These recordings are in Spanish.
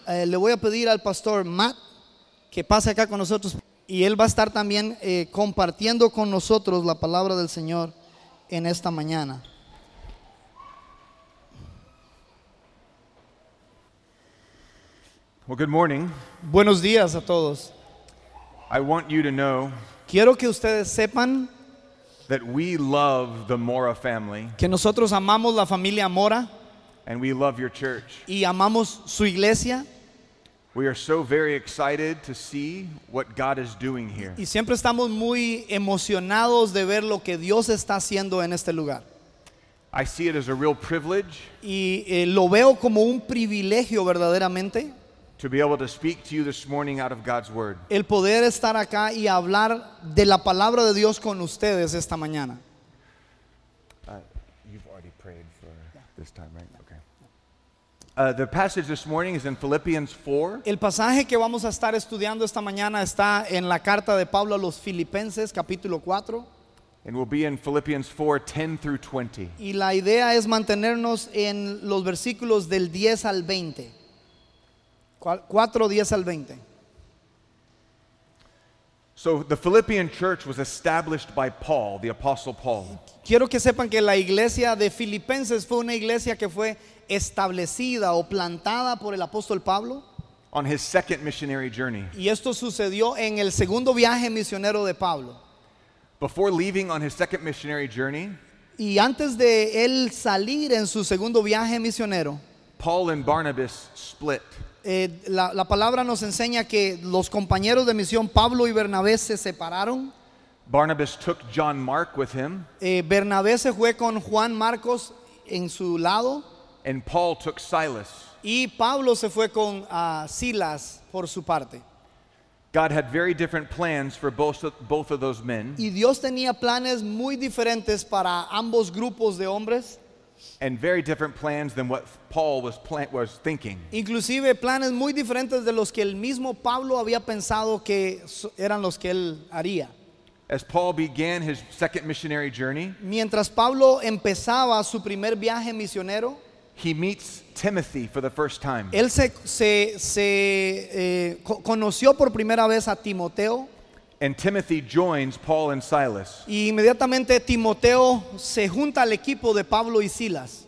Le voy a pedir al pastor Matt que pase acá con nosotros y él va a estar también compartiendo con nosotros la palabra del Señor en esta mañana. Well, good morning. Buenos días a todos. I want you to know Quiero que ustedes sepan that we love the Mora family que nosotros amamos la familia Mora and we love your church. y amamos su iglesia We are so very excited to see what God is doing here. y siempre estamos muy emocionados de ver lo que Dios está haciendo en este lugar. I see it as a real privilege Y lo veo como un privilegio verdaderamente to be able to speak to you this morning out of God's word. el poder estar acá y hablar de la palabra de Dios con ustedes esta mañana. You've already prayed for this time, right? Okay. The passage this morning is in Philippians 4. El pasaje que vamos a estar estudiando esta mañana está en la carta de Pablo a los Filipenses, capítulo 4. And we'll be in Philippians 4:10 through 20. Y la idea es mantenernos en los versículos del 10 al 20. 4, 10 al 20. So the Philippian church was established by Paul, the apostle Paul. Quiero que sepan que la iglesia de Filipenses fue una iglesia que fue establecida o plantada por el apóstol Pablo. On his second missionary journey. Y esto sucedió en el segundo viaje misionero de Pablo. Before leaving on his second missionary journey, Y antes de él salir en su segundo viaje misionero, Paul and Barnabas split. la palabra nos enseña que los compañeros de misión Pablo y Bernabé se separaron. Barnabas took John Mark with him, Bernabé se fue con Juan Marcos en su lado and Paul took Silas. y Pablo se fue con Silas por su parte. God had very different plans for both of those men, Y Dios tenía planes muy diferentes para ambos grupos de hombres, and very different plans than what Paul was thinking. inclusive planes muy diferentes de los que el mismo Pablo había pensado que eran los que él haría. As Paul began his second missionary journey, Mientras Pablo empezaba su primer viaje misionero, he meets Timothy for the first time. él conoció por primera vez a Timoteo. And Timothy joins Paul and Silas. Y inmediatamente Timoteo se junta al equipo de Pablo y Silas.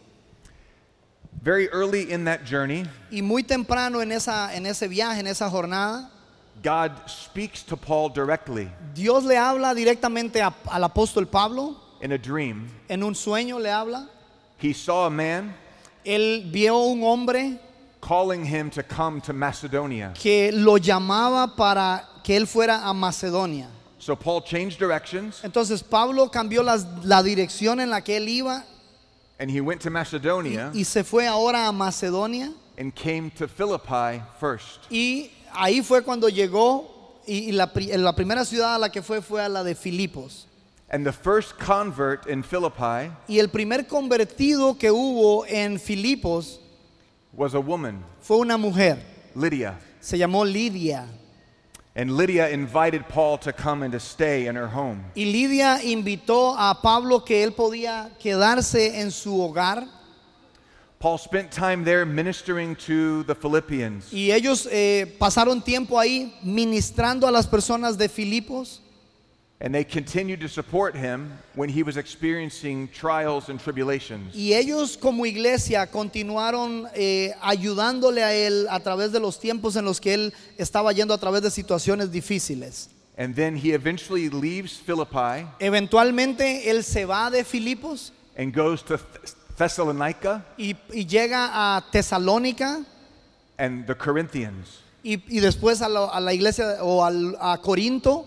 Very early in that journey, Y muy temprano en ese viaje, en esa jornada, God speaks to Paul directly Dios le habla directamente al apóstol Pablo. in a dream. En un sueño le habla. He saw a man Él vio un hombre calling him to come to Macedonia. que lo llamaba para que él fuera a Macedonia. So Paul changed directions Entonces Pablo cambió la dirección en la que él iba and he went to Macedonia y se fue ahora a Macedonia. and came to Philippi first. Y ahí fue cuando llegó y la primera ciudad a la que fue a la de Filipos. And the first convert in Philippi Y el primer convertido que hubo en Filipos was a woman, fue una mujer. Lydia. Se llamó Lidia. And Lydia invited Paul to come and to stay in her home. Y Lidia invitó a Pablo que él podía quedarse en su hogar. Paul spent time there ministering to the Philippians. Y ellos pasaron tiempo ahí ministrando a las personas de Filipos. And they continued to support him when he was experiencing trials and tribulations. Y ellos como iglesia continuaron ayudándole a él a través de los tiempos en los que él estaba yendo a través de situaciones difíciles. And then he eventually leaves Philippi Eventualmente él se va de Filipos and goes to Thessalonica y llega a Tesalónica and the Corinthians. y después a la iglesia o a Corinto.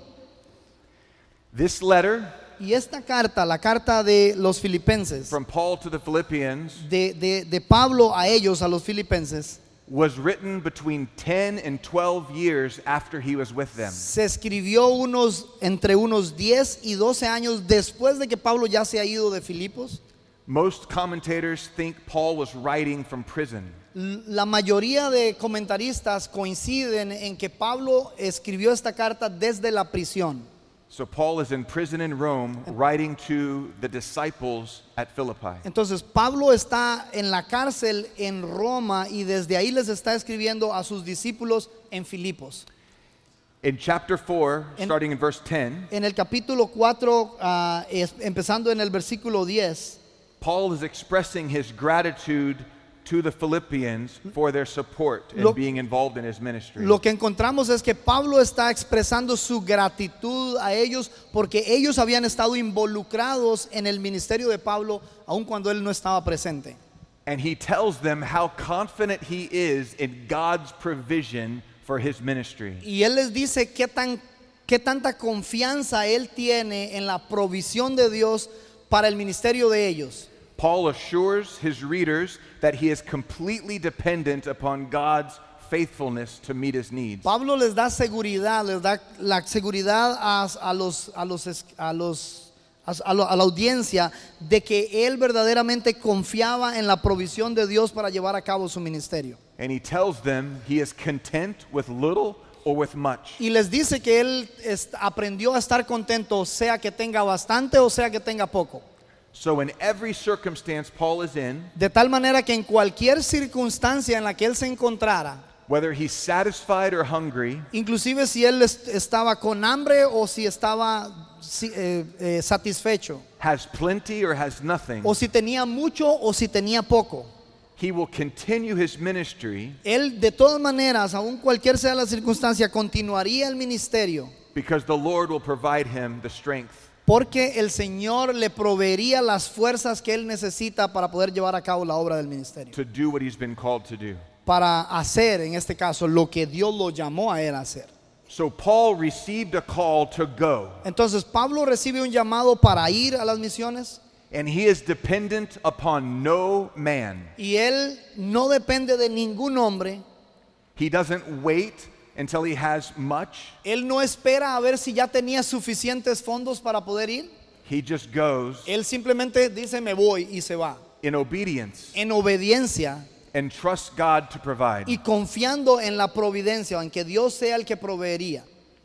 This letter Y esta carta, la carta de los filipenses, from Paul to the Philippians de Pablo a ellos, a los filipenses, was written between 10 and 12 years after he was with them. se escribió entre unos 10 y 12 años después de que Pablo ya se ha ido de Filipos. Most commentators think Paul was writing from prison. La mayoría de comentaristas coinciden en que Pablo escribió esta carta desde la prisión. So Paul is in prison in Rome writing to the disciples at Philippi. Entonces Pablo está en la cárcel en Roma y desde ahí les está escribiendo a sus discípulos en Filipos. In chapter 4, starting in verse 10, En el capítulo 4, empezando en el versículo 10, Paul is expressing his gratitude to the Philippians for their support in Lo- being involved in his ministry. lo que encontramos es que Pablo está expresando su gratitud a ellos porque ellos habían estado involucrados en el ministerio de Pablo aun cuando él no estaba presente. And he tells them how confident he is in God's provision for his ministry. Y él les dice qué tanta confianza él tiene en la provisión de Dios para el ministerio de ellos. Paul assures his readers that he is completely dependent upon God's faithfulness to meet his needs. Pablo les da seguridad, les da la seguridad a la audiencia de que él verdaderamente confiaba en la provisión de Dios para llevar a cabo su ministerio. And he tells them he is content with little or with much. Y les dice que él aprendió a estar contento, sea que tenga bastante o sea que tenga poco. So in every circumstance Paul is in, De tal manera que en cualquier circunstancia en la que él se encontrara, whether he's satisfied or hungry, inclusive si él estaba con hambre o si estaba satisfecho, has plenty or has nothing, o si tenía mucho o si tenía poco, he will continue his ministry él de todas maneras, aun cualquier sea la circunstancia, continuaría el ministerio because the Lord will provide him the strength porque el Señor le proveería las fuerzas que él necesita para poder llevar a cabo la obra del ministerio, to do what he's been called to do. para hacer en este caso lo que Dios lo llamó a él a hacer. So Paul received a call to go, Entonces Pablo recibe un llamado para ir a las misiones and he is dependent upon no man. y él no depende de ningún hombre. He doesn't wait until he has much. Él no espera a ver si ya tenía suficientes fondos para poder ir. He just goes Él simplemente dice me voy y se va. in obedience En obediencia and trusts God to provide. y confiando en la providencia, en que Dios sea el que proveería.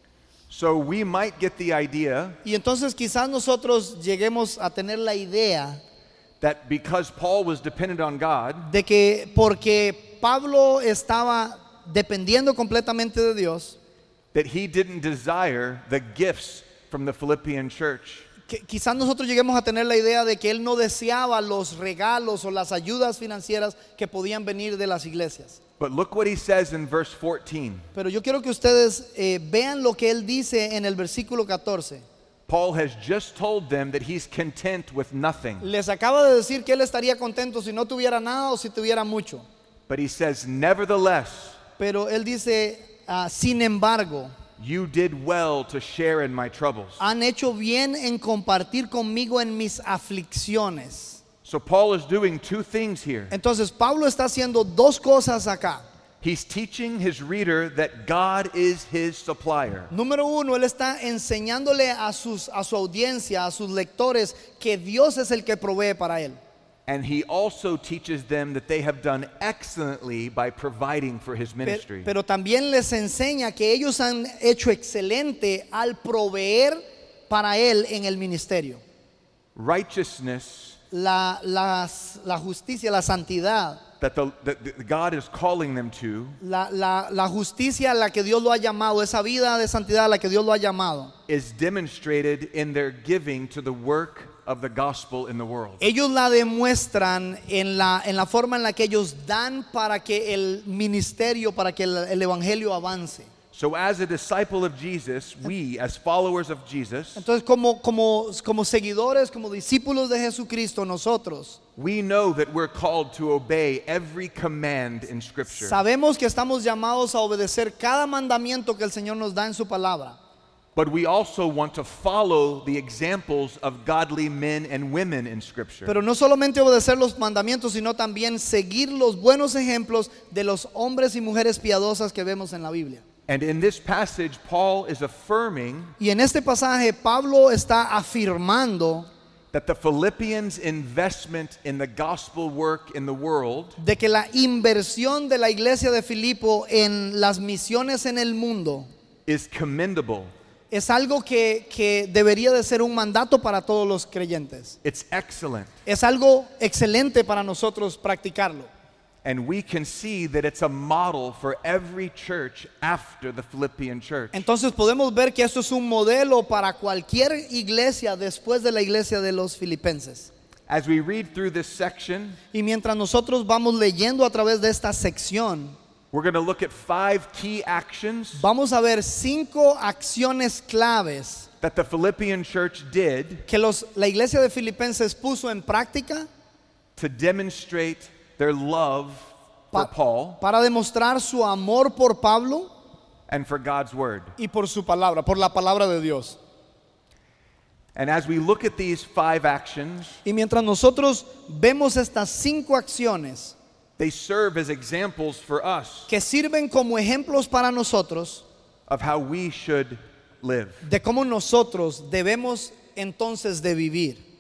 So we might get the idea Y entonces quizás nosotros lleguemos a tener la idea that because Paul was dependent on God, de que porque Pablo estaba dependiendo completamente de Dios, that he didn't desire the gifts from the Philippian church. que quizás nosotros lleguemos a tener la idea de que él no deseaba los regalos o las ayudas financieras que podían venir de las iglesias. But look what he says in verse 14. Pero yo quiero que ustedes vean lo que él dice en el versículo 14. Paul has just told them that he's content with nothing. Les acaba de decir que él estaría contento si no tuviera nada o si tuviera mucho. But he says, nevertheless, Pero él dice, sin embargo, you did well to share in my troubles. han hecho bien en compartir conmigo en mis aflicciones. So Paul is doing two things here. Entonces Pablo está haciendo dos cosas acá. He's teaching his reader that God is his supplier. Número uno, él está enseñándole a su audiencia, a sus lectores, que Dios es el que provee para él. And he also teaches them that they have done excellently by providing for his ministry. Pero también les enseña que ellos han hecho excelente al proveer para él en el ministerio. Righteousness La justicia, la santidad, that God is calling them to la justicia a la que Dios lo ha llamado, esa vida de santidad a la que Dios lo ha llamado, is demonstrated in their giving to the work of the gospel in the world. ellos la demuestran en la forma en la que ellos dan para que el ministerio, para que el evangelio avance. So as a disciple of Jesus, we as followers of Jesus, Entonces como seguidores, como discípulos de Jesucristo, nosotros we know that we're called to obey every command in Scripture. sabemos que estamos llamados a obedecer cada mandamiento que el Señor nos da en su palabra. But we also want to follow the examples of godly men and women in Scripture. Pero no solamente obedecer los mandamientos, sino también seguir los buenos ejemplos de los hombres y mujeres piadosas que vemos en la Biblia. And in this passage, Paul is affirming Y en este pasaje Pablo está afirmando that the Philippians' investment in the gospel work in the world de que la inversión de la iglesia de Filipo en las misiones en el mundo is commendable es algo que debería de ser un mandato para todos los creyentes. It's excellent. Es algo excelente para nosotros practicarlo. And we can see that it's a model for every church after the Philippian church. Entonces podemos ver que esto es un modelo para cualquier iglesia después de la iglesia de los filipenses. As we read through this section, Y mientras nosotros vamos leyendo a través de esta sección, we're going to look at 5 key actions vamos a ver 5 acciones claves that the Philippian church did que la iglesia de Filipenses puso en práctica to demonstrate their love for Paul para demostrar su amor por Pablo and for God's word. y por su palabra, por la palabra de Dios. And as we look at these 5 actions, Y mientras nosotros vemos estas 5 acciones they serve as examples for us que sirven como ejemplos para nosotros of how we should live. de cómo nosotros debemos entonces de vivir.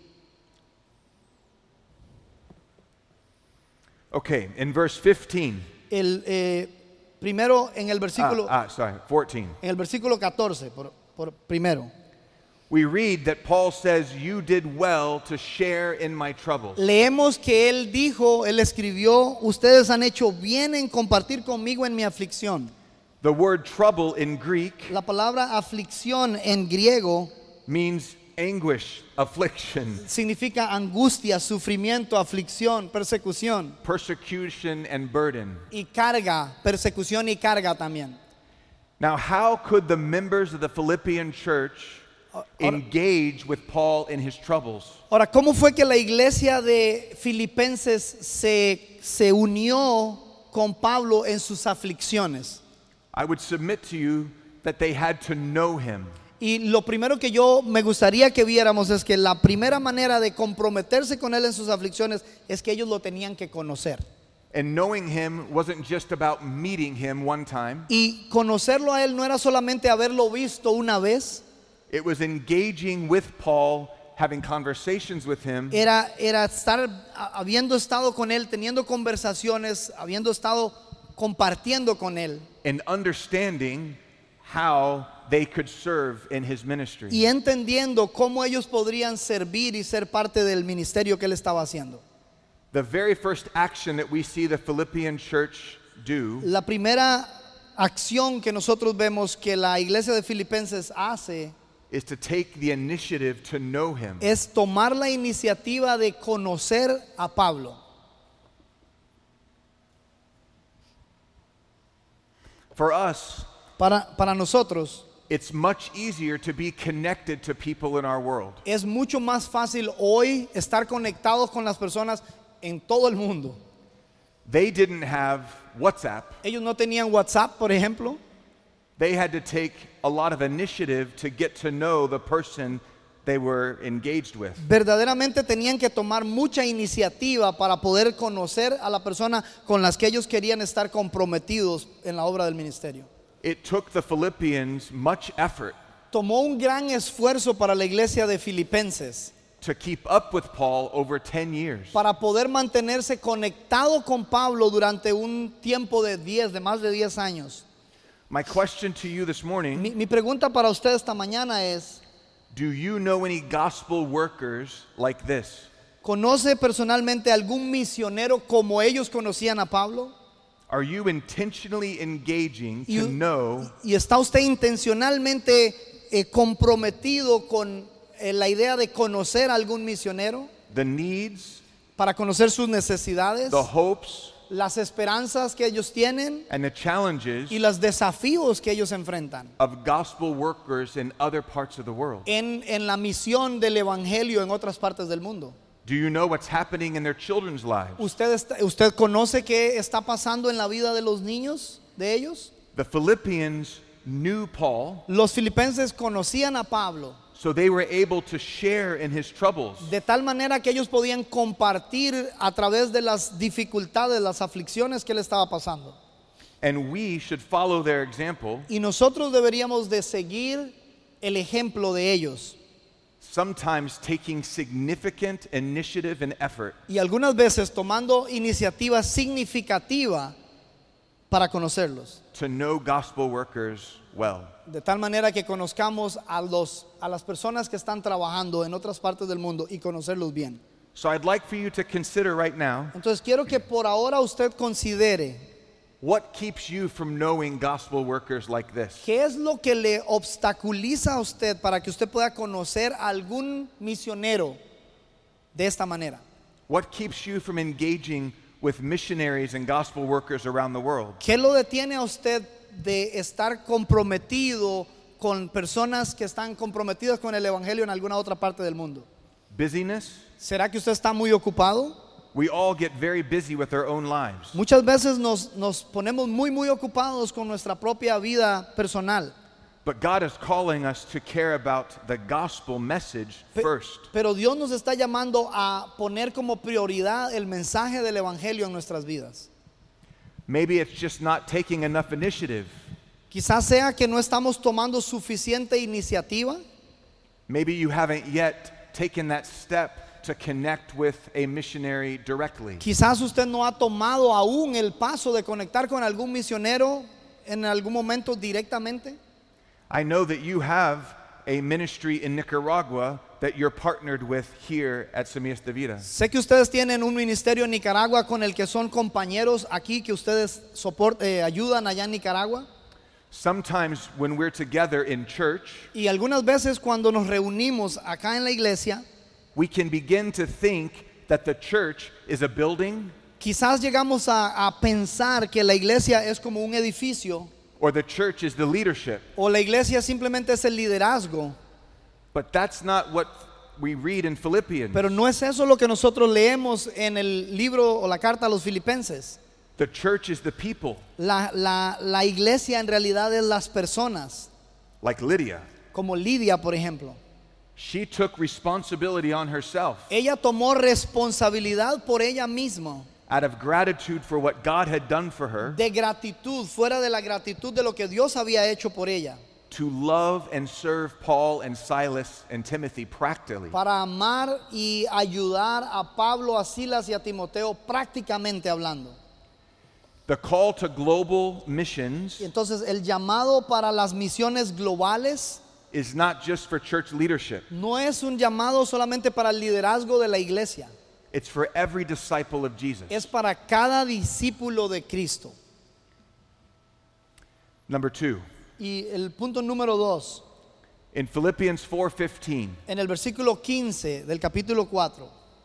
Okay, in verse 15. Primero en el versículo 14. en el versículo 14 por primero. We read that Paul says, "You did well to share in my troubles." Leemos que él dijo, él escribió, ustedes han hecho bien en compartir conmigo en mi aflicción. The word trouble in Greek La palabra aflicción en griego means anguish, affliction, significa angustia, sufrimiento, aflicción, persecución persecution, and burden. y carga, persecución y carga también. Now, how could the members of the Philippian church engage with Paul in his troubles? Ahora, ¿cómo fue que la iglesia de Filipenses se unió con Pablo en sus aflicciones? I would submit to you that they had to know him. Y lo primero que yo me gustaría que viéramos es que la primera manera de comprometerse con él en sus aflicciones es que ellos lo tenían que conocer. And knowing him wasn't just about meeting him one time. Y conocerlo a él no era solamente haberlo visto una vez, It was engaging with Paul, having conversations with him, era estar habiendo estado con él, teniendo conversaciones, habiendo estado compartiendo con él and understanding how they could serve in his ministry. y entendiendo cómo ellos podrían servir y ser parte del ministerio que él estaba haciendo. The very first action that we see the Philippian church do La primera acción que nosotros vemos que la iglesia de Filipenses hace is to take the initiative to know him. es tomar la iniciativa de conocer a Pablo. For us, Para nosotros it's much easier to be connected to people in our world. es mucho más fácil hoy estar conectados con las personas en todo el mundo. They didn't have WhatsApp. Ellos no tenían WhatsApp, por ejemplo. They had to take a lot of initiative to get to know the person they were engaged with. Verdaderamente tenían que tomar mucha iniciativa para poder conocer a la persona con las que ellos querían estar comprometidos en la obra del ministerio. It took the Philippians much effort Tomó un gran esfuerzo para la iglesia de Filipenses to keep up with Paul over 10 years. para poder mantenerse conectado con Pablo durante un tiempo de más de 10 años. My question to you this morning, Mi pregunta para usted esta mañana es, do you know any gospel workers like this? ¿conoce personalmente algún misionero como ellos conocían a Pablo? Are you intentionally engaging Y- to know ¿Y está usted intencionalmente comprometido con la idea de conocer a algún misionero? the needs, Para conocer sus necesidades, the hopes, las esperanzas que ellos tienen and the challenges y los desafíos que ellos enfrentan of gospel workers in other parts of the world? en la misión del evangelio en otras partes del mundo? Do you know what's happening in their children's lives? ¿Usted conoce qué está pasando en la vida de los niños de ellos? The Philippians knew Paul, Los filipenses conocían a Pablo so they were able to share in his troubles. de tal manera que ellos podían compartir a través de las dificultades, las aflicciones que él estaba pasando. And we should follow their example, Y nosotros deberíamos de seguir el ejemplo de ellos. sometimes taking significant initiative and effort Y algunas veces tomando iniciativa significativa para conocerlos. to know gospel workers well. De tal manera que conozcamos a las personas que están trabajando en otras partes del mundo y conocerlos bien. So I'd like for you to consider right now, Entonces quiero que por ahora usted considere what keeps you from knowing gospel workers like this? qué es lo que le obstaculiza a usted para que usted pueda conocer a algún misionero de esta manera. What keeps you from engaging with missionaries and gospel workers around the world? ¿Qué lo detiene a usted de estar comprometido con personas que están comprometidas con el evangelio en alguna otra parte del mundo? Busyness? ¿Será que usted está muy ocupado? We all get very busy with our own lives. Muchas veces nos ponemos muy ocupados con nuestra propia vida personal. But God is calling us to care about the gospel message first. Pero Dios nos está llamando a poner como prioridad el mensaje del evangelio en nuestras vidas. Maybe it's just not taking enough initiative. Quizás sea que no estamos tomando suficiente iniciativa. Maybe you haven't yet taken that step to connect with a missionary directly. Quizás usted no ha tomado aún el paso de conectar con algún misionero en algún momento directamente. I know that you have a ministry in Nicaragua that you're partnered with here at Semillas de Vida. Sé que ustedes tienen un ministerio en Nicaragua con el que son compañeros aquí que ustedes ayudan allá en Nicaragua. Sometimes when we're together in church, Y algunas veces cuando nos reunimos acá en la iglesia, we can begin to think that the church is a building quizás llegamos a pensar que la iglesia es como un edificio or the church is the leadership. o la iglesia simplemente es el liderazgo. But that's not what we read in Philippians. Pero no es eso lo que nosotros leemos en el libro o la carta a los filipenses. The church is the people, La iglesia en realidad es las personas, like Lydia. como Lidia, por ejemplo. She took responsibility on herself Ella tomó responsabilidad por ella misma, out of gratitude for what God had done for her, de gratitud, fuera de la gratitud de lo que Dios había hecho por ella, to love and serve Paul and Silas and Timothy practically. para amar y ayudar a Pablo, a Silas y a Timoteo prácticamente hablando. The call to global missions Y entonces el llamado para las misiones globales is not just for church leadership. no es un llamado solamente para el liderazgo de la iglesia, It's for every disciple of Jesus. es para cada discípulo de Cristo. Number 2, Y el punto número 2, in Philippians 4:15, en el versículo 15 del capítulo 4,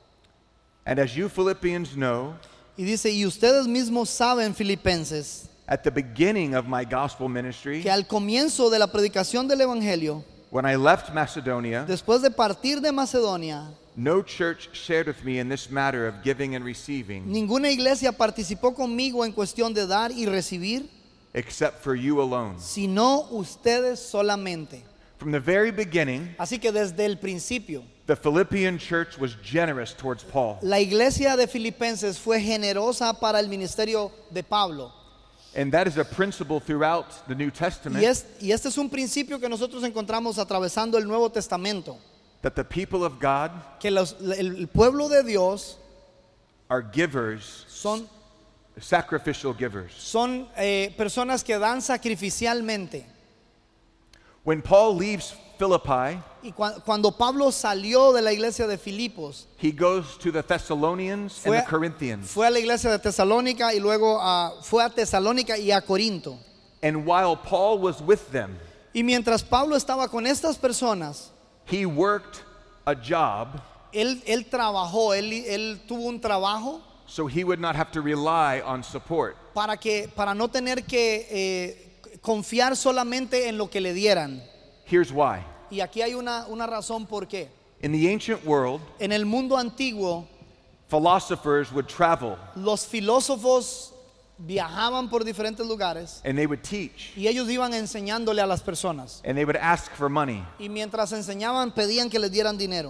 and as you Philippians know, y dice, y ustedes mismos saben, filipenses, at the beginning of my gospel ministry, que al comienzo de la predicación del evangelio, when I left Macedonia, después de partir de Macedonia, no church shared with me in this matter of giving and receiving, ninguna iglesia participó conmigo en cuestión de dar y recibir, except for you alone. sino ustedes solamente. From the very beginning, Así que desde el principio, the Philippian church was generous towards Paul. la iglesia de Filipenses fue generosa para el ministerio de Pablo. And that is a principle throughout the New Testament, Y este es un principio que nosotros encontramos atravesando el Nuevo Testamento, that the people of God que el pueblo de Dios are givers, son sacrificial givers. personas que dan sacrificialmente. When Paul leaves Philippi, Y cuando Pablo salió de la iglesia de Filipos, he goes to the Thessalonians and Fue- the Corinthians. fue a la iglesia de Tesalónica y luego fue a Tesalónica y a Corinto. And while Paul was with them, Y mientras Pablo estaba con estas personas, he worked a job él trabajó, él tuvo un trabajo so he would not have to rely on support. para no tener que confiar solamente en lo que le dieran. Here's why. Y aquí hay una razón por qué. In the ancient world, En el mundo antiguo, philosophers would travel los filósofos viajaban por diferentes lugares and they would teach y ellos iban enseñándole a las personas. and they would ask for money. Y mientras enseñaban, pedían que les dieran dinero.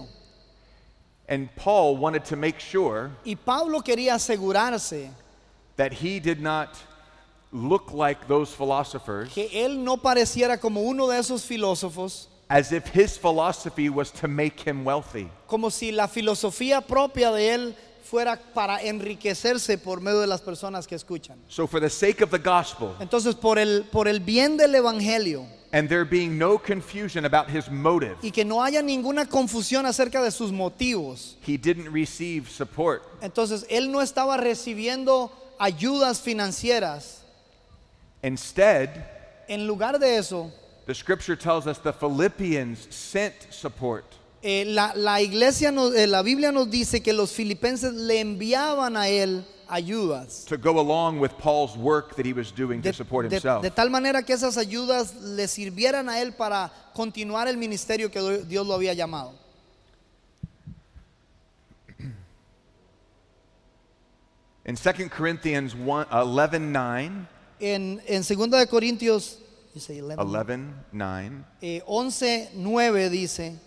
And Paul wanted to make sure Y Pablo quería asegurarse that he did not look like those philosophers, que él no pareciera como uno de esos filósofos, as if his philosophy was to make him wealthy. como si la filosofía propia de él fuera para enriquecerse por medio de las personas que escuchan. So for the sake of the gospel, Entonces, por el bien del evangelio, and there being no confusion about his motive, y que no haya ninguna confusión acerca de sus motivos, he didn't receive support. entonces él no estaba recibiendo ayudas financieras. Instead, En lugar de eso, the scripture tells us the Philippians sent support. la iglesia, la Biblia nos dice que los filipenses le enviaban a él ayudas. To go along with Paul's work that he was doing to support himself. De tal manera que esas ayudas le sirvieran a él para continuar el ministerio que Dios lo había llamado. In 2 Corinthians 11:9, En 2 de Corintios dice 11:9, 11:9 dice,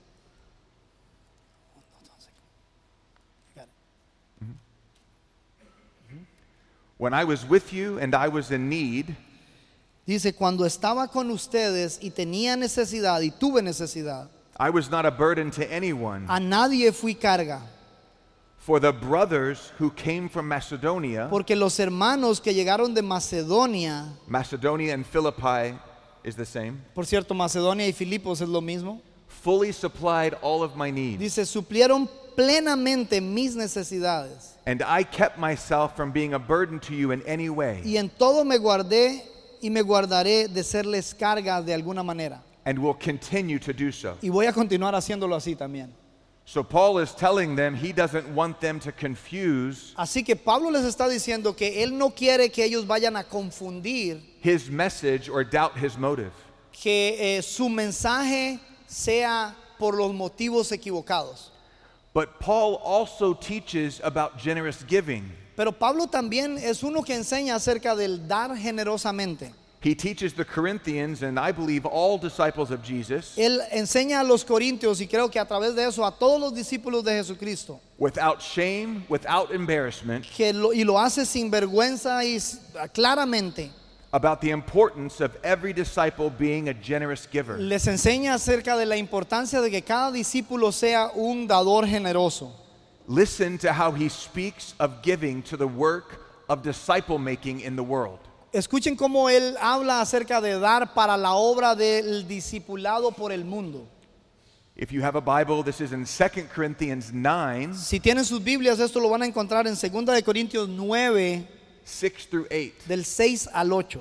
when I was with you and I was in need, dice, cuando estaba con ustedes y tenía necesidad y tuve necesidad, I was not a burden to anyone. a nadie fui carga, For the brothers who came from Macedonia, porque los hermanos que llegaron de Macedonia, Macedonia and Philippi is the same, por cierto, Macedonia y Filipos es lo mismo, fully supplied all of my needs. dice, suplieron plenamente mis necesidades, And I kept myself from being a burden to you in any way, y en todo me guardé y me guardaré de serles carga de alguna manera, and will continue to do so. y voy a continuar haciéndolo así también. So Paul is telling them he doesn't want them to confuse Así que Pablo les está diciendo que él no quiere que ellos vayan a confundir, his message or doubt his motive. que su mensaje sea por los motivos equivocados. But Paul also teaches about generous giving. Pero Pablo también es uno que enseña acerca del dar generosamente. He teaches the Corinthians, and I believe all disciples of Jesus, Él enseña a los corintios, y creo que a través de eso a todos los discípulos de Jesucristo, without shame, without embarrassment, y lo hace sin vergüenza y claramente. about the importance of every disciple being a generous giver. Les enseña acerca de la importancia de que cada discípulo sea un dador generoso. Listen to how he speaks of giving to the work of disciple making in the world. Escuchen cómo él habla acerca de dar para la obra del discipulado por el mundo. If you have a Bible, this is in 2 Corinthians 9, Si tienen sus Biblias, esto lo van a encontrar en 2 de Corintios 9, 6 through 8. del 6 al 8.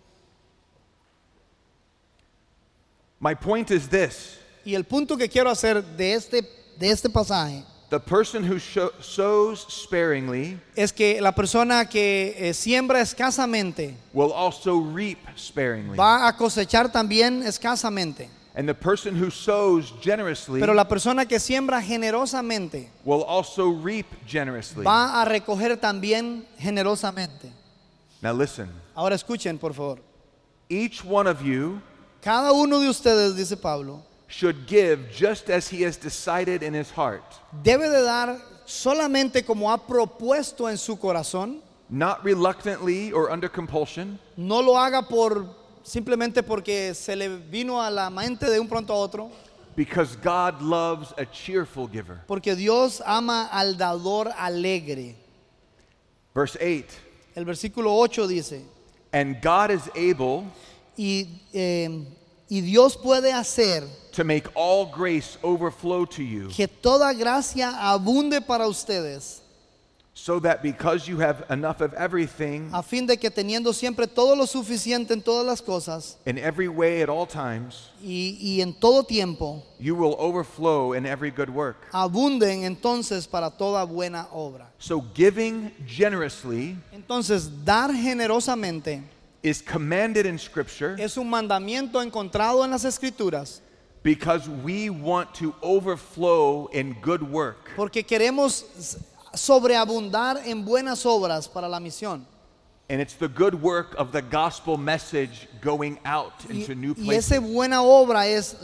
My point is this: Y el punto que quiero hacer de este pasaje the person who sows sparingly es que la persona que siembra escasamente will also reap sparingly. va a cosechar también escasamente. And the person who sows generously Pero la persona que siembra generosamente will also reap generously. va a recoger también generosamente. Now listen, Ahora escuchen, por favor. each one of you Cada uno de ustedes, dice Pablo, should give just as he has decided in his heart, debe de dar solamente como ha propuesto en su corazón. not reluctantly or under compulsion, No lo haga simplemente porque se le vino a la mente de un pronto a otro, because God loves a cheerful giver. porque Dios ama al dador alegre. Verse 8, El versículo 8 dice, and God is able y Dios puede hacer to make all grace overflow to you, que toda gracia abunde para ustedes, so that because you have enough of everything, a fin de que teniendo siempre todo lo suficiente en todas las cosas in every way at all times, y en todo tiempo, you will overflow in every good work. abunden entonces para toda buena obra. So giving generously Entonces, dar generosamente is commanded in Scripture es un mandamiento encontrado en las Escrituras, because we want to overflow in good work. porque queremos sobreabundar en buenas obras para la misión. And it's the good work of the gospel message going out into new Y places. esa buena obra es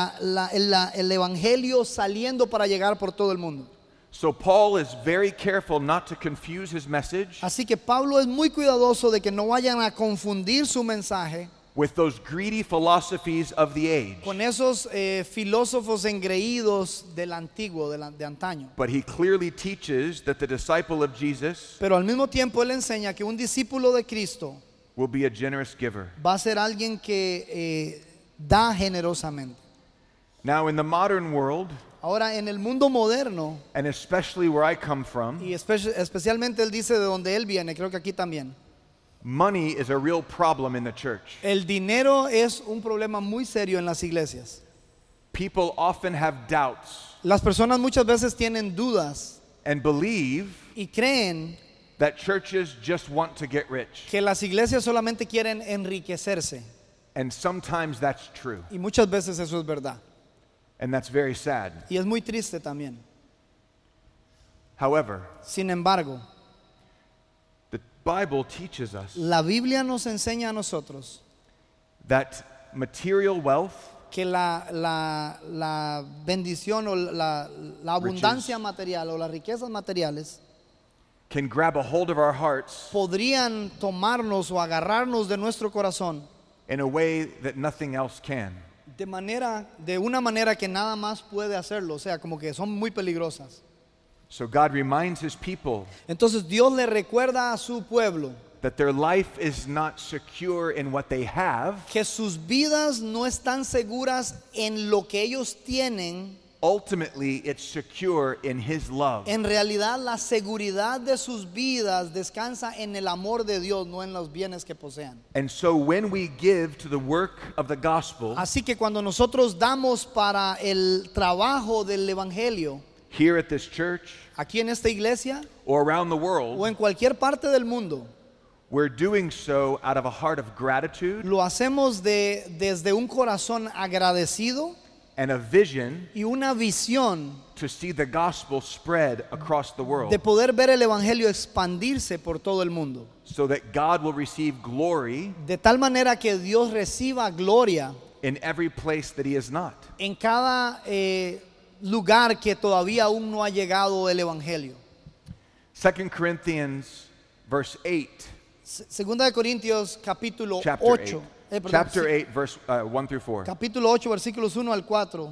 el evangelio saliendo para llegar por todo el mundo. So Paul is very careful not to confuse his message Así que Pablo es muy cuidadoso de que no vayan a confundir su mensaje with those greedy philosophies of the age. con esos filósofos engreídos del antiguo, de antaño. But he clearly teaches that the disciple of Jesus Pero al mismo tiempo él enseña que un discípulo de Cristo will be a generous giver. va a ser alguien que da generosamente. Now, in the modern world, Ahora, en el mundo moderno, and especially where I come from, y especialmente él dice de donde él viene, creo que aquí también, money is a real problem in the church. el dinero es un problema muy serio en las iglesias. People often have doubts Las personas muchas veces tienen dudas and believe y creen that churches just want to get rich. que las iglesias solamente quieren enriquecerse. And sometimes that's true. Y muchas veces eso es verdad. And that's very sad. Y es muy triste también. However, Sin embargo, the Bible teaches us la Biblia nos enseña a nosotros that material wealth que la bendición o la abundancia material o las riquezas materiales can grab a hold of our hearts podrían tomarnos o agarrarnos de nuestro corazón in a way that nothing else can. de una manera que nada más puede hacerlo, o sea, como que son muy peligrosas. So God reminds his people Entonces Dios le recuerda a su pueblo that their life is not secure in what they have. que sus vidas no están seguras en lo que ellos tienen. Ultimately, it's secure in his love. En realidad la seguridad de sus vidas descansa en el amor de Dios, no en los bienes que posean. And so when we give to the work of the gospel Así que cuando nosotros damos para el trabajo del evangelio, here at this church aquí en esta iglesia or around the o world, en cualquier parte del mundo, we're doing so out of a heart of gratitude lo hacemos desde un corazón agradecido and a vision y una visión to see the gospel spread across the world de poder ver el evangelio expandirse por todo el mundo, so that God will receive glory de tal manera que Dios reciba gloria in every place that he is not. en cada lugar que todavía aún no ha llegado el evangelio. 2 Corinthians verse 8, Segunda de Corintios capítulo chapter 8, 8, perdón, chapter sí, 8 verse 1 through 4. capítulo 8 versículos 1 al 4.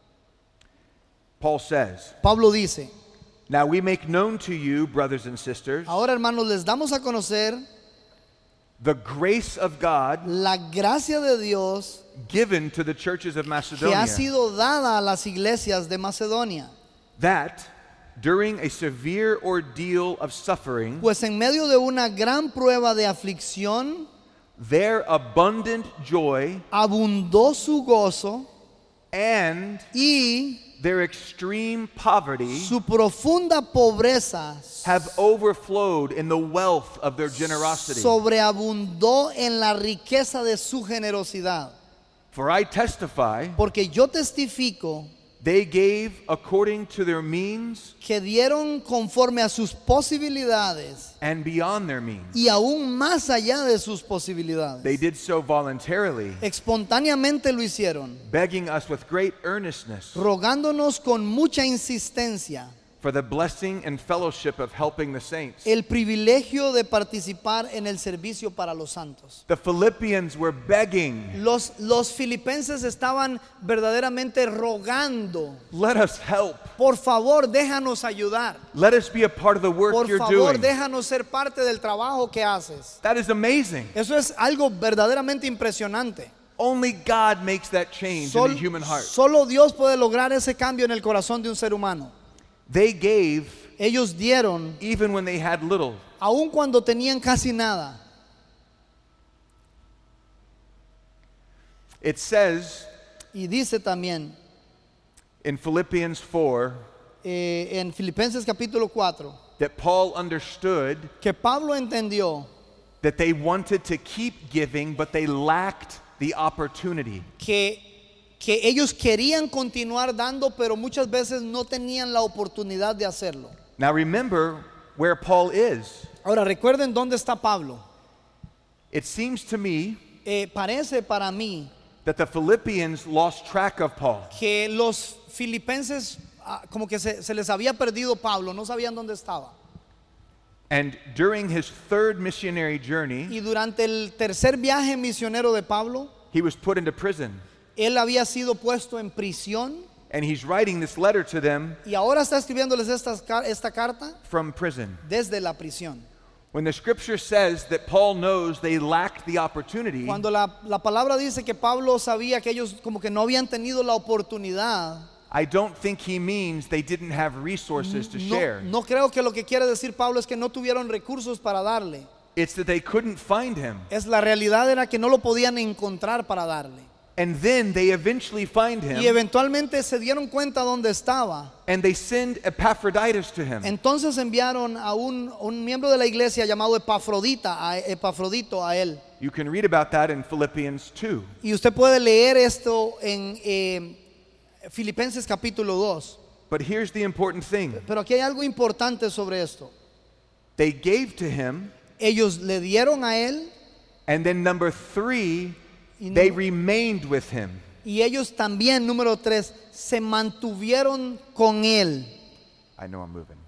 Paul says, Pablo dice: "Now we make known to you, brothers and sisters, ahora, hermanos, les damos a conocer the grace of God la gracia de Dios given to the churches of que Macedonia, ha sido dada a las iglesias de Macedonia. that during a severe ordeal of suffering, Pues en medio de una gran prueba de aflicción, their abundant joy abundó su gozo and y their extreme poverty su profunda pobreza have overflowed in the wealth of their generosity. sobreabundó en la riqueza de su generosidad. For I testify, Porque yo testifico they gave according to their means que dieron conforme a sus posibilidades and beyond their means. y aún más allá de sus posibilidades. They did so voluntarily, Espontáneamente lo hicieron, begging us with great earnestness rogándonos con mucha insistencia for the blessing and fellowship of helping the saints. el privilegio de participar en el servicio para los santos. The Philippians were begging, Los filipenses estaban verdaderamente rogando: let us help. por favor, déjanos ayudar. Let us be a part of the work Por you're favor, doing. déjanos ser parte del trabajo que haces. That is amazing. Eso es algo verdaderamente impresionante. Only God makes that change in the human heart. Solo Dios puede lograr ese cambio en el corazón de un ser humano. They gave Ellos dieron even when they had little. aun cuando tenían casi nada. It says Y dice también in Philippians 4 en Filipenses capítulo 4 that Paul understood que Pablo entendió that they wanted to keep giving, but they lacked the opportunity. que ellos querían continuar dando, pero muchas veces no tenían la oportunidad de hacerlo. Now remember where Paul is. Ahora recuerden dónde está Pablo. It seems to me Parece para mí that the Philippians lost track of Paul. que los filipenses como que se les había perdido Pablo, no sabían dónde estaba. And during his third missionary journey, Y durante el tercer viaje misionero de Pablo, he was put into prison. él había sido puesto en prisión And he's writing this letter to them y ahora está escribiéndoles esta carta from prison. desde la prisión. When the scripture says that Paul knows they lacked the opportunity, Cuando la palabra dice que Pablo sabía que ellos como que no habían tenido la oportunidad, I don't think he means they didn't have resources to share. no creo que lo que quiere decir Pablo es que no tuvieron recursos para darle. It's that they couldn't find him. Es la realidad era que no lo podían encontrar para darle. And then they eventually find Y him, eventualmente se dieron cuenta dónde estaba. and they send Epaphroditus to him. Entonces enviaron a un miembro de la iglesia llamado Epafrodito a él. You can read about that in Philippians 2. Y usted puede leer esto en Filipenses capítulo 2. But here's the important thing. Pero aquí hay algo importante sobre esto. They gave to him, Ellos le dieron a él and then number 3, y, they nu- remained with him. y ellos también, número 3, se mantuvieron con él. I know I'm moving.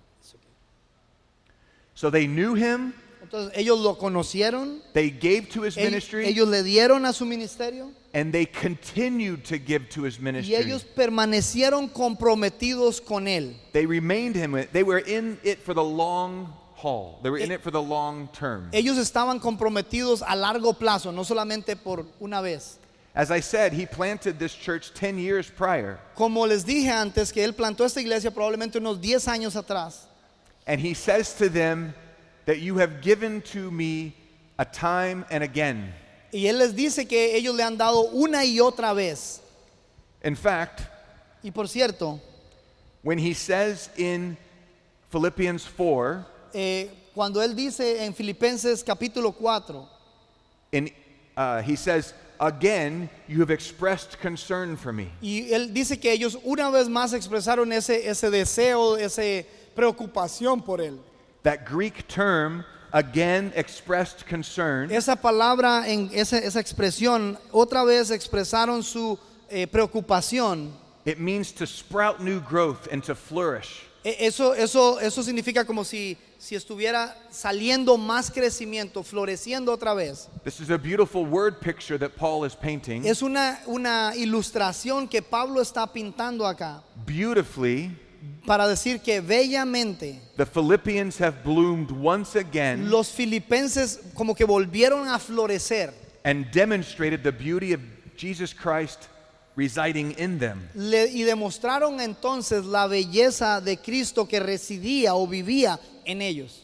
So they knew him, Entonces ellos lo conocieron, they gave to his ellos, ministry, ellos le dieron a su ministerio and they continued to give to his y ministry. ellos permanecieron comprometidos con él. They remained him. They were in it for the long haul. They were in it for the long term. Ellos estaban comprometidos a largo plazo, no solamente por una vez. As I said, he planted this church 10 years prior, Como les dije antes, que él plantó esta iglesia probablemente unos 10 años atrás. and he says to them that you have given to me a time and again. Y él les dice que ellos le han dado una y otra vez. In fact, Y por cierto, when he says in Philippians 4, cuando él dice en Filipenses capítulo 4, he says, again, you have expressed concern for me. y él dice que ellos una vez más expresaron ese deseo, esa preocupación por él. That Greek term, again, expressed concern, Esa palabra, esa expresión, otra vez expresaron su preocupación. it means to sprout new growth and to flourish. Eso significa como si estuviera saliendo más crecimiento, floreciendo otra vez. This is a beautiful word picture that Paul is painting. Es una ilustración que Pablo está pintando acá Beautifully, para decir que bellamente the Philippians have bloomed once again los filipenses como que volvieron a florecer and demonstrated the beauty of Jesus Christ residing in them. y demostraron entonces la belleza de Cristo que residía o vivía en ellos.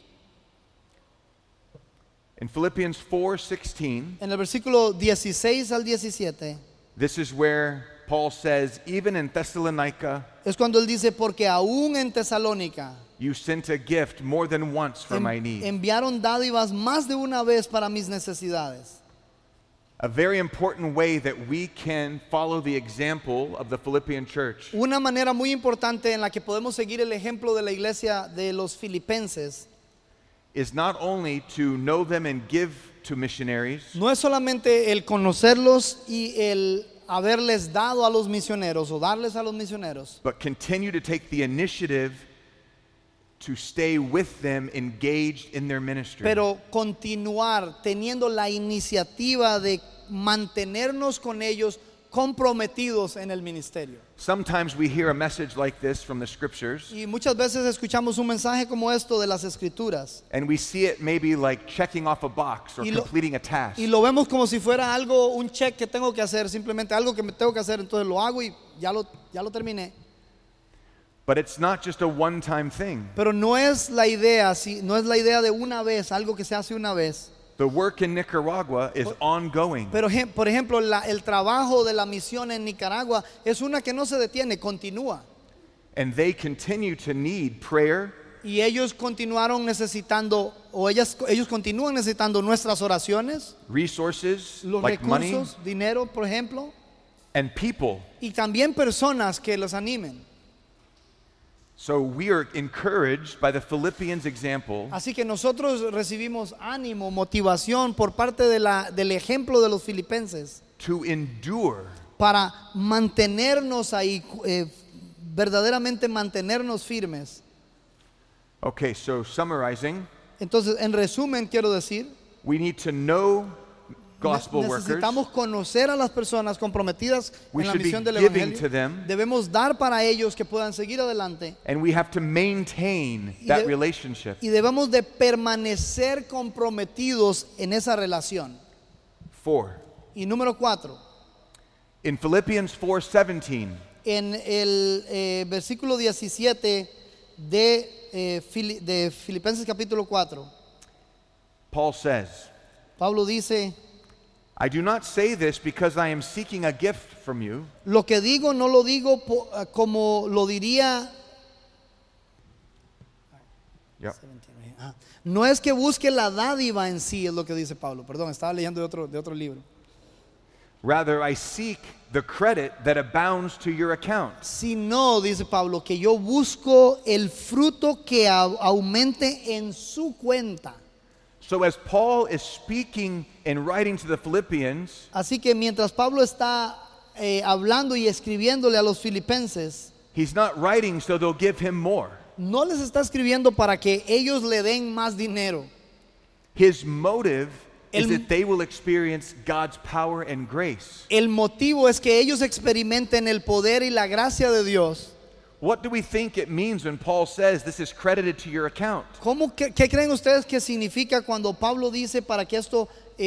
In Philippians 4:16, En el versículo 16 al 17 this is where Paul says, even in Thessalonica, es cuando él dice, porque aún en Tesalónica you sent a gift more than once for my need. enviaron dádivas más de una vez para mis necesidades. A very important way that we can follow the example of the Philippian church Una manera muy importante en la que podemos seguir el ejemplo de la iglesia de los filipenses is not only to know them and give to missionaries, no es solamente el conocerlos y el haberles dado a los misioneros o darles a los misioneros, but continue to take the initiative to stay with them engaged in their ministry. pero continuar teniendo la iniciativa de mantenernos con ellos comprometidos en el ministerio. Sometimes we hear a message like this from the scriptures, Y muchas veces escuchamos un mensaje como esto de las escrituras and we see it maybe like checking off a box or Y lo- completing a task. y lo vemos como si fuera algo, un check que tengo que hacer, simplemente algo que me tengo que hacer, entonces lo hago y ya lo terminé. But it's not just a one-time thing. Pero no es la idea, no es la idea de una vez, algo que se hace una vez. The work in Nicaragua is ongoing. Pero por ejemplo, el trabajo de la misión en Nicaragua es una que no se detiene, continúa. And they continue to need prayer, Y ellos continuaron necesitando, ellos continúan necesitando nuestras oraciones, resources los like money, recursos, dinero, por ejemplo, and people. y también personas que los animen. So we are encouraged by the Philippians example Así que nosotros recibimos ánimo, motivación por parte del ejemplo de los filipenses to endure para mantenernos ahí, verdaderamente mantenernos firmes. Okay, so summarizing, Entonces, en resumen, quiero decir, we need to know gospel workers. necesitamos conocer a las personas comprometidas We en la should be misión del giving to Evangelio. them. Debemos dar para ellos que puedan seguir adelante. And we have to maintain Y that de- relationship. Y debemos de permanecer comprometidos en esa relación. 4. Y número 4, In Philippians 4:17, en el versículo 17 de Filipenses capítulo 4, Paul says, Pablo dice, I do not say this because I am seeking a gift from you, lo que digo no lo digo como lo diría. Yep. No es que busque la dádiva en sí, es lo que dice Pablo. Perdón, estaba leyendo de otro libro. rather I seek the credit that abounds to your account. Sino, dice Pablo, que yo busco el fruto que aumente en su cuenta. So as Paul is speaking and writing to the Philippians, Así que mientras Pablo está hablando y escribiéndole a los filipenses, he's not writing so they'll give him more. no les está escribiendo para que ellos le den más dinero. His motive is El- that they will experience God's power and grace. El motivo es que ellos experimenten el poder y la gracia de Dios. What do we think it means when Paul says this is credited to your account? ¿Qué creen ustedes que significa cuando Pablo dice para que esto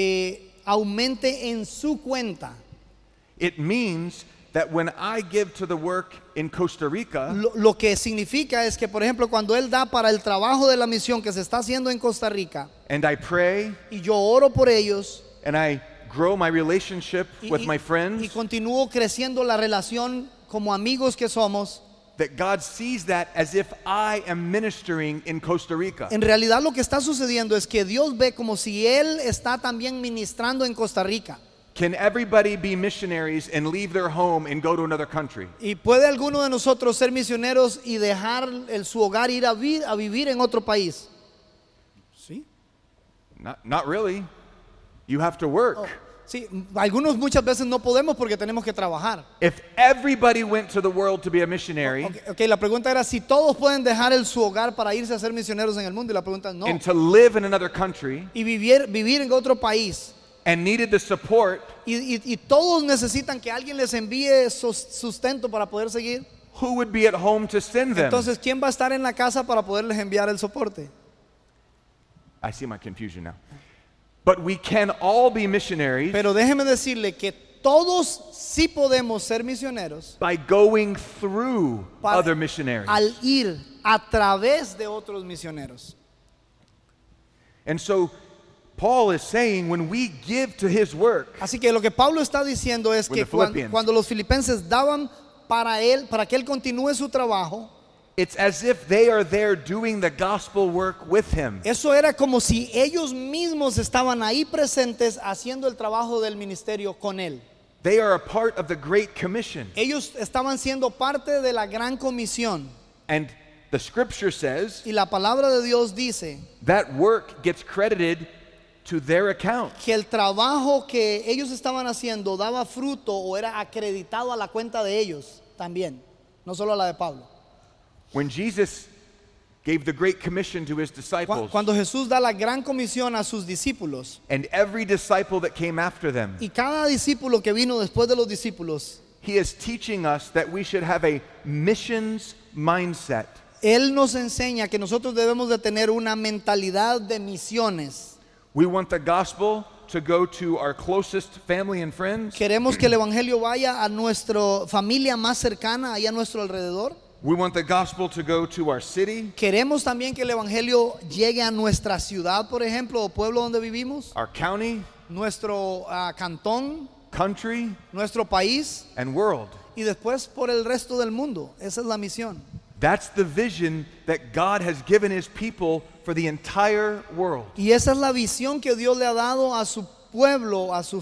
aumente en su cuenta? It means that when I give to the work in Costa Rica, Lo que significa es que, por ejemplo, cuando él da para el trabajo de la misión que se está haciendo en Costa Rica, and I pray y yo oro por ellos, and I grow my relationship y, with y- my y friends, continúo creciendo la relación como amigos que somos, that God sees that as if I am ministering in Costa Rica. en realidad lo que está sucediendo es que Dios ve como si él está también ministrando en Costa Rica. Can everybody be missionaries and leave their home and go to another country? ¿Y puede alguno de nosotros ser misioneros y dejar su hogar ir a vivir en otro país? Sí. Not really. You have to work. Sí, algunos muchas veces no podemos porque tenemos que trabajar. If everybody went to the world to be a missionary Ok, la pregunta era si todos pueden dejar su hogar para irse a ser misioneros en el mundo, y la pregunta es no. and to live in another country Y vivir en otro país, and needed the support, y todos necesitan que alguien les envíe sustento para poder seguir. who would be at home to send them? Entonces, ¿quién va a estar en la casa para poderles enviar el soporte? I see my confusion now. But we can all be missionaries Pero déjeme decirle que todos sí podemos ser misioneros by going through para- other missionaries. al ir a través de otros misioneros. And so Paul is saying when we give to his work, Así que lo que Pablo está diciendo es With que the Philippians. cuando los filipenses daban para él, para que él continúe su trabajo, it's as if they are there doing the gospel work with him. eso era como si ellos mismos estaban ahí presentes haciendo el trabajo del ministerio con él. They are a part of the Great Commission. Ellos estaban siendo parte de la gran comisión. And the scripture says Y la palabra de Dios dice that work gets credited to their account. que el trabajo que ellos estaban haciendo daba fruto o era acreditado a la cuenta de ellos también, no solo a la de Pablo. When Jesus gave the Great Commission to his disciples, Cuando Jesús da la gran comisión a sus discípulos, and every disciple that came after them, y cada discípulo que vino después de los discípulos, he is teaching us that we should have a missions mindset. Él nos enseña que nosotros debemos de tener una mentalidad de misiones. We want the gospel to go to our closest family and friends. Queremos que el evangelio vaya a nuestra familia más cercana, ahí a nuestro alrededor. We want the gospel to go to our city, Queremos también que el evangelio llegue a nuestra ciudad, por ejemplo, o pueblo donde vivimos, our county, nuestro cantón, country, nuestro país, and world. y después por el resto del mundo. Esa es la misión. That's the vision that God has given his people for the entire world. Y esa es la visión que Dios le ha dado a su pueblo, a su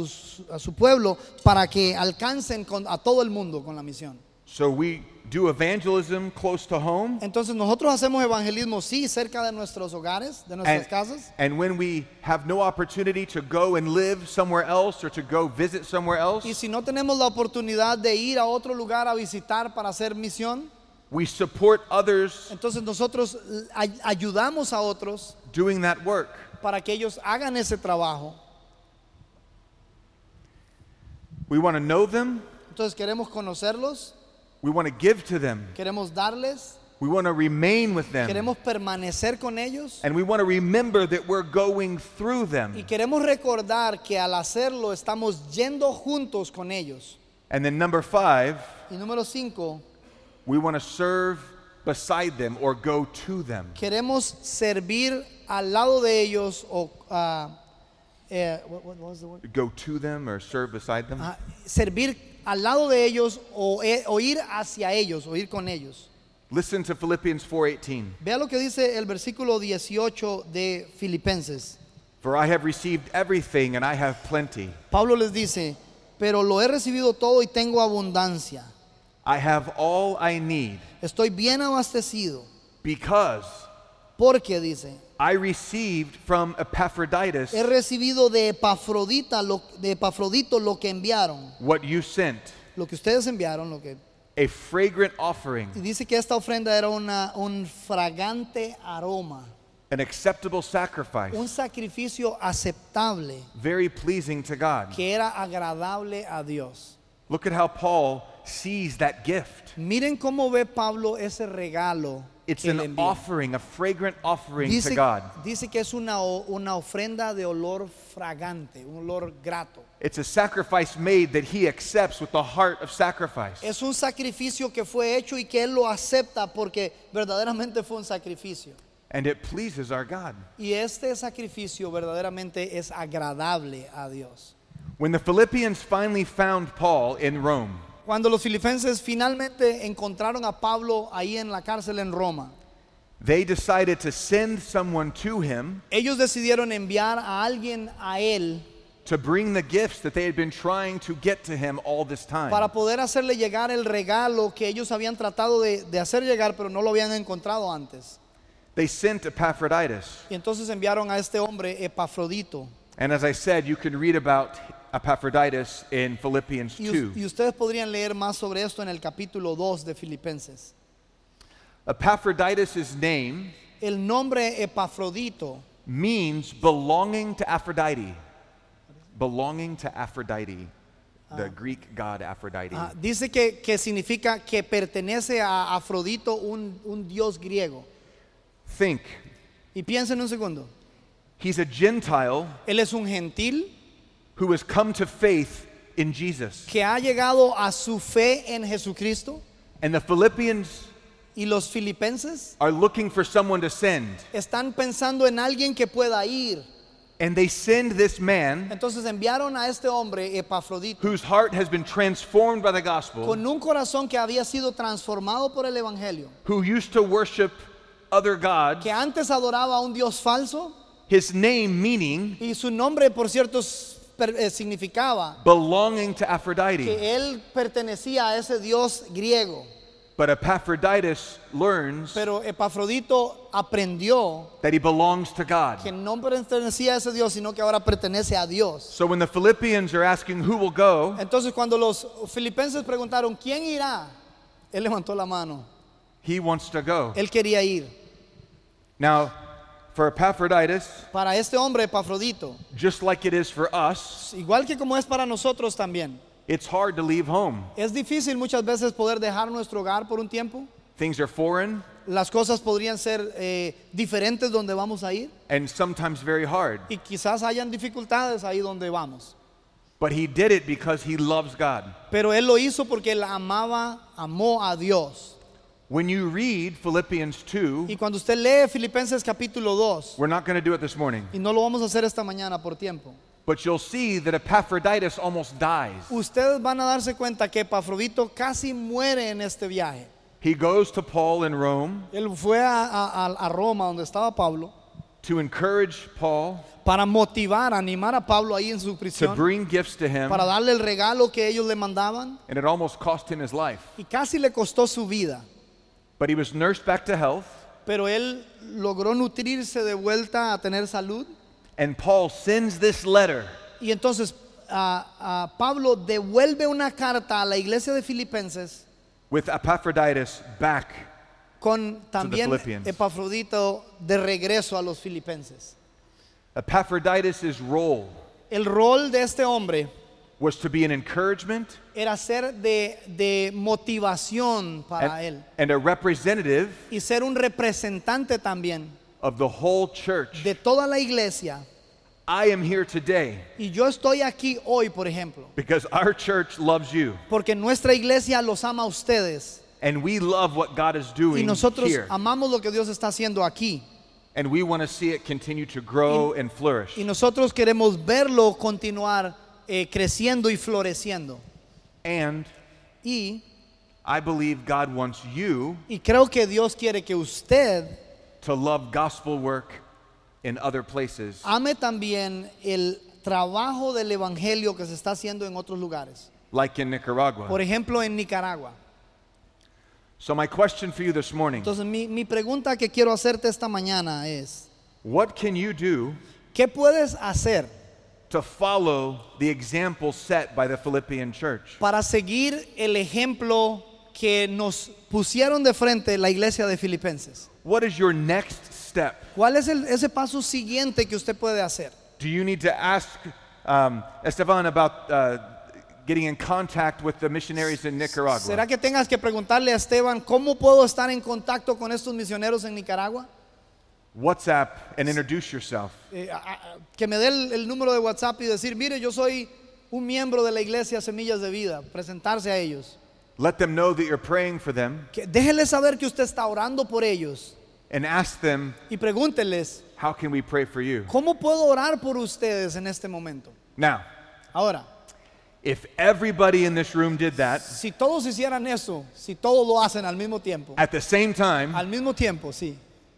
pueblo, para que alcancen a todo el mundo con la misión. So we do evangelism close to home. Entonces nosotros hacemos evangelismo, sí, cerca de nuestros hogares, de nuestras casas. And when we have no opportunity to go and live somewhere else or to go visit somewhere else, Y si no tenemos la oportunidad de ir a otro lugar a visitar para hacer misión, we support others entonces nosotros ayudamos a otros doing that work. para que ellos hagan ese trabajo. We want to know them. Entonces queremos conocerlos, We want to give to them. queremos darles, We want to remain with them. queremos permanecer con ellos And we want to remember that we're going through y them. queremos recordar que al hacerlo estamos yendo juntos con ellos. And then number 5, Y número 5, we want to serve beside them or go to them. queremos servir al lado de ellos o what was the word? Go to them or serve beside them. Servir al lado de ellos o ir hacia ellos, o ir con ellos. Listen to Philippians 4:18. Vea lo que dice el versículo 18 de Filipenses. For I have received everything and I have plenty. Pablo les dice, pero lo he recibido todo y tengo abundancia. I have all I need Estoy bien abastecido. because Porque dice, I received from Epaphroditus he recibido de Epafrodito lo que enviaron, what you sent, lo que ustedes enviaron, a fragrant offering, y dice que esta ofrenda era un fragante aroma, an acceptable sacrifice, un sacrificio aceptable very pleasing to God. que era agradable a Dios. Look at how Paul sees that gift. Miren cómo ve Pablo ese regalo It's que le an envía. offering, a fragrant offering to God. Dice que es una ofrenda de olor fragante, un olor grato. It's a sacrifice made that he accepts with the heart of sacrifice. Es un sacrificio que fue hecho y que él lo acepta porque verdaderamente fue un sacrificio. And it pleases our God. Y este sacrificio verdaderamente es agradable a Dios. When the Philippians finally found Paul in Rome, Cuando los filipenses finalmente encontraron a Pablo ahí en la cárcel en Roma, they decided to send someone to him ellos decidieron enviar a alguien a él to bring the gifts that they had been trying to get to him all this time. para poder hacerle llegar el regalo que ellos habían tratado de hacer llegar, pero no lo habían encontrado antes. They sent Epaphroditus. Y entonces enviaron a este hombre Epafrodito. And as I said, you can read about Epaphroditus in Philippians Y 2. ustedes podrían leer más sobre esto en el capítulo 2 de Filipenses. Epaphroditus' name El nombre Epafrodito means belonging to Aphrodite. Belonging to Aphrodite, the Greek god Aphrodite. dice que significa que pertenece a Afrodito, un dios griego. Think, Y piensen un segundo. he's a Gentile Él es un gentil who has come to faith in Jesus. que ha llegado a su fe en Jesucristo. And the Philippians Y los filipenses are looking for someone to send. están pensando en alguien que pueda ir. And they send this man Entonces enviaron a este hombre Epafrodito whose heart has been transformed by the gospel, con un corazón que había sido transformado por el evangelio, who used to worship other gods, que antes adoraba a un dios falso his name meaning y su nombre, por cierto, significaba belonging to que Aphrodite. él pertenecía a ese dios griego. But Epaphroditus learns Pero Epafrodito aprendió that he belongs to God. que no pertenecía a ese dios, sino que ahora pertenece a Dios. So when the Philippians are asking who will go, Entonces cuando los filipenses preguntaron ¿quién irá?, él levantó la mano. he wants to go. Él quería ir. Now, for Epaphroditus, Para este hombre Epafrodito, just like it is for us, igual que como es para nosotros también, it's hard to leave home. es difícil muchas veces poder dejar nuestro hogar por un tiempo. Things are foreign Las cosas podrían ser diferentes donde vamos a ir and sometimes very hard. y quizás hayan dificultades ahí donde vamos. But he did it because he loves God. Pero él lo hizo porque él amó a Dios. When you read Philippians 2, Y cuando usted lee Filipenses capítulo 2, we're not going to do it this morning, y no lo vamos a hacer esta mañana por tiempo, but you'll see that Epaphroditus almost dies. ustedes van a darse cuenta que Epafrodito casi muere en este viaje. He goes to Paul in Rome Él fue a Roma, donde estaba Pablo, to encourage Paul, para motivar, animar a Pablo ahí en su to prisión, bring gifts to him, para darle el regalo que ellos le mandaban, and it almost cost him his life. y casi le costó su vida. But he was nursed back to health, Pero él logró nutrirse de vuelta a tener salud. and Paul sends this letter Y entonces Pablo devuelve una carta a la iglesia de Filipenses with Epaphroditus back con también Philippians. Epafrodito de regreso a los filipenses. Epaphroditus' role El rol de este hombre was to be an encouragement era ser de motivación para él and a representative y ser un representante también of the whole church. de toda la iglesia. I am here today Y yo estoy aquí hoy, por ejemplo, because our church loves you porque nuestra iglesia los ama a ustedes and we love what God is y doing nosotros here. amamos lo que Dios está haciendo aquí. And we want to see it continue to grow and flourish. Y nosotros queremos verlo continuar creciendo y floreciendo. And Y I believe God wants you creo que Dios quiere que usted to love gospel work in other places, ame también el trabajo del evangelio que se está haciendo en otros lugares. like in Nicaragua. Por ejemplo, en Nicaragua. So my question for you this morning, Entonces, mi pregunta que quiero hacerte esta mañana es, what can you do ¿qué puedes hacer to follow the example set by the Philippian church? para seguir el ejemplo que nos pusieron de frente la iglesia de Filipenses? What is your next step? ¿Cuál es ese paso siguiente que usted puede hacer? Do you need to ask Esteban about getting in contact with the missionaries in Nicaragua? ¿Será que tengas que preguntarle a Esteban cómo puedo estar en contacto con estos misioneros en Nicaragua? WhatsApp and introduce yourself. Que me dé el número de WhatsApp y decir, mire, yo soy un miembro de la iglesia Semillas de Vida, presentarse a ellos. Let them know that you're praying for them Déjenles saber que usted está orando por ellos and ask them, y pregúntenles, how can we pray for you? ¿cómo puedo orar por ustedes en este momento? Now, Ahora, if everybody in this room did that si todos hicieran eso, si todos lo hacen al mismo tiempo, at the same time, sí,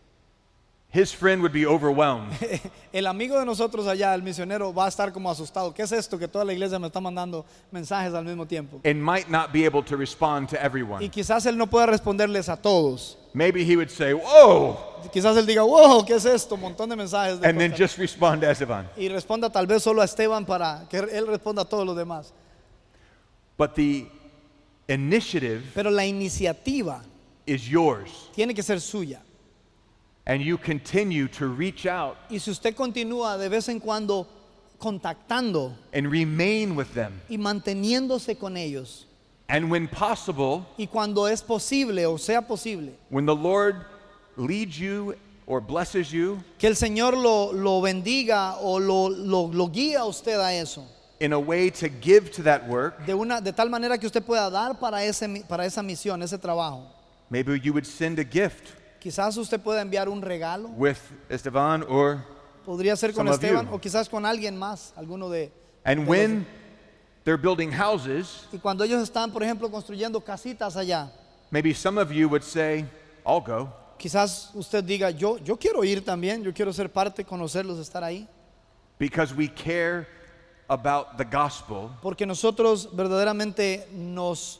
his friend would be overwhelmed. el amigo de nosotros allá, el misionero, va a estar como asustado. ¿Qué es esto que toda la iglesia me está mandando mensajes al mismo tiempo? And might not be able to respond to Y everyone. quizás él no pueda responderles a todos. Maybe he would say, whoa, Quizás él diga, wow, ¿qué es esto? Un montón de mensajes. and then just respond to Esteban. Y responda tal vez solo a Esteban para que él responda a todos los demás. But the initiative Pero la iniciativa is yours. tiene que ser suya. And you continue to reach out Y si usted continúa de vez en cuando contactando and remain with them. y manteniéndose con ellos, And when possible, y cuando es posible o sea posible, when the Lord leads you or blesses you que el Señor lo bendiga o lo guía a usted a eso, in a way to give to that work, de tal manera que usted pueda dar para esa misión, ese trabajo. maybe you would send a gift Quizás usted pueda enviar un regalo, with Esteban or podría ser con some of Esteban you. o quizás con alguien más, alguno de and when they're building houses, y cuando ellos están, por ejemplo, construyendo casitas allá, maybe some of you would say, I'll go. quizás usted diga, yo quiero ir también, yo quiero ser parte, conocerlos, estar ahí, Because we care about the gospel porque nosotros verdaderamente nos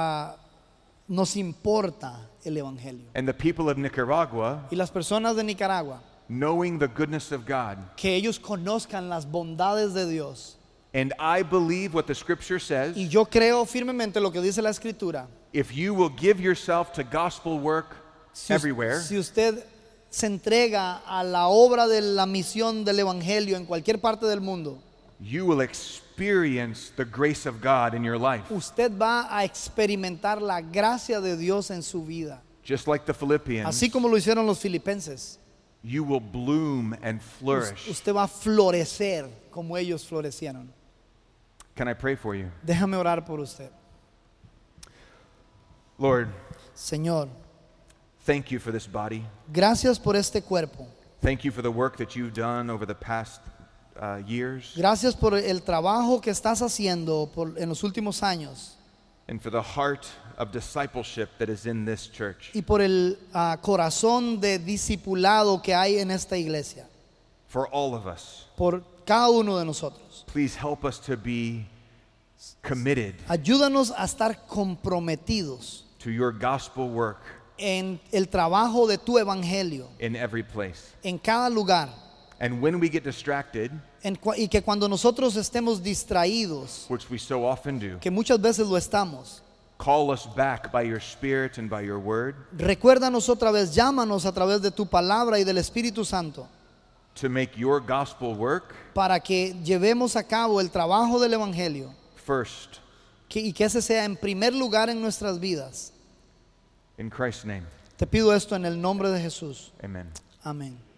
importa el evangelio. and the people of Nicaragua Y las personas de Nicaragua, knowing the goodness of God. que ellos conozcan las bondades de Dios. And I believe what the scripture says, Y yo creo firmemente lo que dice la escritura. if you will give yourself to gospel work everywhere, Si usted se entrega a la obra de la misión del evangelio en cualquier parte del mundo, you will experience the grace of God in your life. usted va a experimentar la gracia de Dios en su vida. Just like the Philippians, Así como lo hicieron los filipenses. you will bloom and flourish. Usted va a florecer como ellos florecieron. Can I pray for you? Déjame orar por usted. Lord, Señor, thank you for this body. gracias por este cuerpo. Thank you for the work that you've done over the past years, Gracias por el trabajo que estás haciendo en los últimos años and for the heart of discipleship that is in this church. y por el corazón de discipulado que hay en esta iglesia, For all of us, por cada uno de nosotros. please help us to be committed Ayúdanos a estar comprometidos to your gospel work en el trabajo de tu evangelio in every place. en cada lugar. And when we get distracted, Y que cuando nosotros estemos distraídos, which we so often do, que muchas veces lo estamos, Call us back by your Spirit and by your word Recuérdanos otra vez, llámanos a través de tu palabra y del Espíritu Santo to make your gospel work para que llevemos a cabo el trabajo del Evangelio first. y que ese sea en primer lugar en nuestras vidas. In Christ's name, Te pido esto en el nombre de Jesús. amen. Amén.